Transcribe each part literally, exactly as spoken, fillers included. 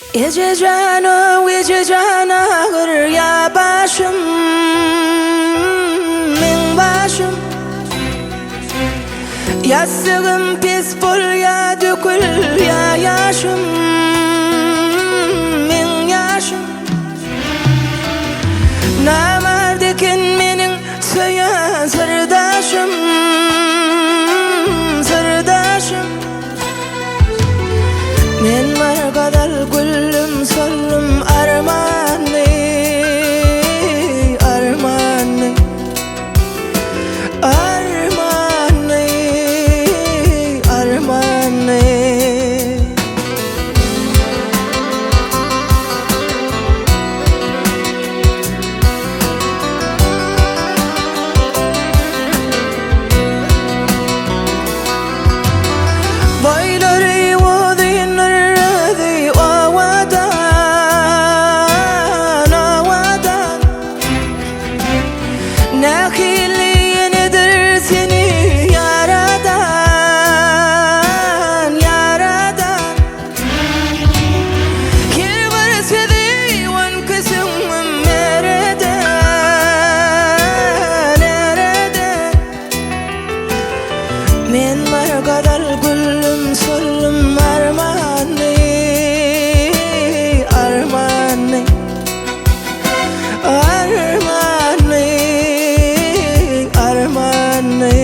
Gece canı, gece canı ağır ya başım, min başım. Yastığım pis bol ya dökül ya yaşım, min yaşım. Namardikin menin söyen sırdaşım, sırdaşım. Men var kadar gülüm solum armanı, armanı, armanı, armanı. Boyları Nakilliğinidir seni yaradan, yaradan. Kir var sedi on kısım nereden, nereden. Men var kadar gülüm solum armanı, armanı, armanı, armanı.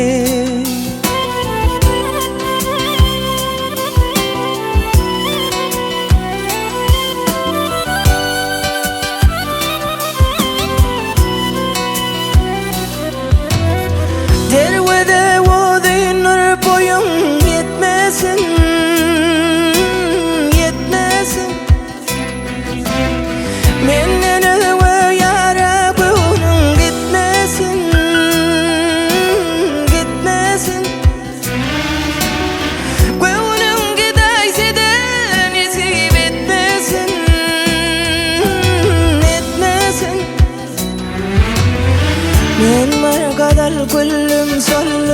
Dervede vodinur boyum yetmesin, yetmesin. Menden öve yara gönlüm gitmesin, gitmesin. Gönlüm gidayse de nasip etmesin, etmesin. Men var kadar gülüm solum